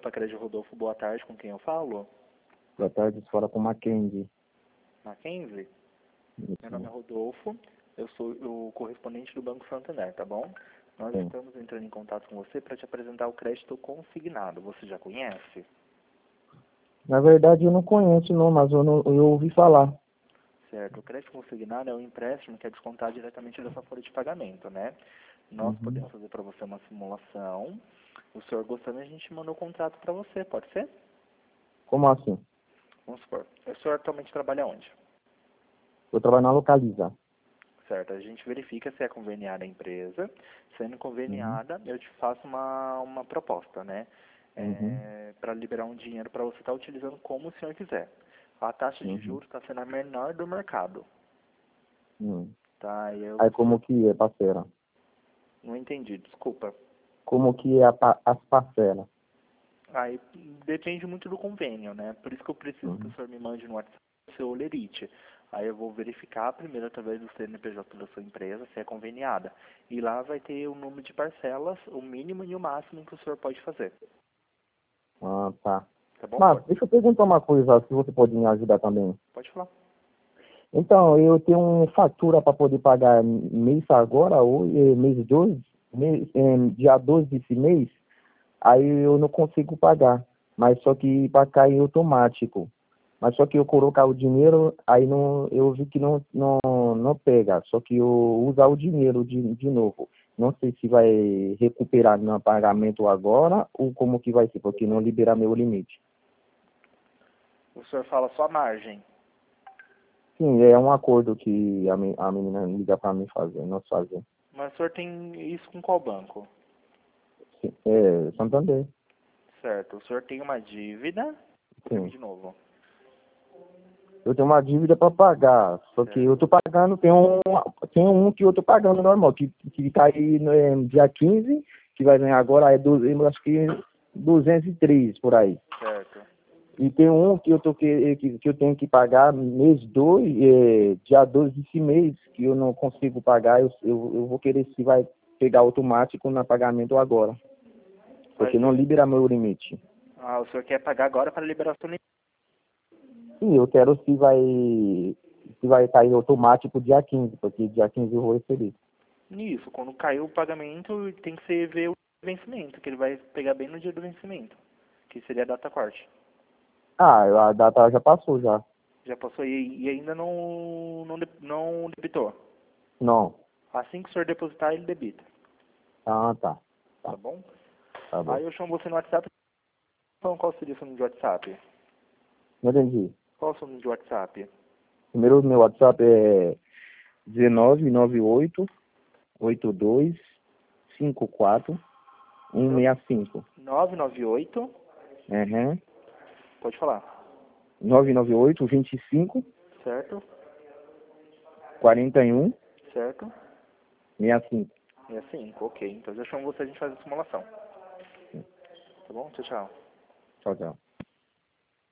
Opa, Crédito Rodolfo, boa tarde, com quem eu falo? Boa tarde, fora com Mackenzie. Mackenzie? Isso. Meu nome é Rodolfo, eu sou o correspondente do Banco Santander, tá bom? Nós Sim. estamos entrando em contato com você para te apresentar o crédito consignado. Você já conhece? Na verdade, eu não conheço, não, mas eu ouvi falar. Certo. O crédito consignado é um empréstimo que é descontado diretamente da sua folha de pagamento, né? Nós Uhum. podemos fazer para você uma simulação. O senhor gostando, a gente manda o contrato para você, pode ser? Como assim? Vamos supor. O senhor atualmente trabalha onde? Eu trabalho na Localiza. Certo, a gente verifica se é conveniada a empresa. Sendo Uhum. conveniada, eu te faço uma proposta, né? Uhum. Para liberar um dinheiro para você estar utilizando como o senhor quiser. A taxa de Uhum. juros está sendo a menor do mercado, Uhum. tá? E eu Aí como que é parceira? não entendi, desculpa. Como que é as parcelas? Aí depende muito do convênio, né? Por isso que eu preciso que o Uhum. senhor me mande no WhatsApp o seu Olerite. Aí eu vou verificar primeiro através do CNPJ da sua empresa se é conveniada. E lá vai ter o número de parcelas, o mínimo e o máximo que o senhor pode fazer. Ah, tá. Tá bom? Mas deixa eu perguntar uma coisa, se você pode me ajudar também. Pode falar. Então, eu tenho uma fatura para poder pagar mês agora, ou mês 12, dia 12 desse mês, aí eu não consigo pagar, mas só que para cair automático. Mas só que eu colocar o dinheiro, aí não, eu vi que não pega, só que eu usar o dinheiro de novo. Não sei se vai recuperar meu pagamento agora ou como que vai ser, porque não liberar meu limite. O senhor fala só margem. Sim, é um acordo que a menina liga para mim fazer, nós fazer. Mas o senhor tem isso com qual banco? Sim, é, Santander. Certo. O senhor tem uma dívida. Confirme Sim. de novo. Eu tenho uma dívida para pagar, só que eu Certo. tô pagando, tem um que eu tô pagando normal, que tá aí no dia 15, que vai ganhar agora, eu acho que 203 por aí. Certo. E tem um que eu tenho que pagar mês 2, dia 12 desse mês, que eu não consigo pagar, eu vou querer se vai pegar automático no pagamento agora, Vai porque não ser... libera meu limite. Ah, o senhor quer pagar agora para liberação. Sim, eu quero se vai cair automático dia 15, porque dia 15 eu vou receber. Isso, quando caiu o pagamento, tem que ser ver o vencimento, que ele vai pegar bem no dia do vencimento, que seria a data corte. Ah, a data já passou já. Já passou e ainda não debitou. Não. Assim que o senhor depositar, ele debita, Ah, tá. tá Tá, bom? tá bom. Aí eu chamo você no WhatsApp. Então, qual seria o seu número de WhatsApp? Não entendi. Qual é o seu número de WhatsApp? Primeiro, meu WhatsApp é 1998-82-54-165. 998, Uhum. pode falar, 998-25-41-65. certo? Certo? 65, ok. Então eu chamo você, a gente faz a simulação. Tá bom? Tchau, tchau. Tchau, tchau.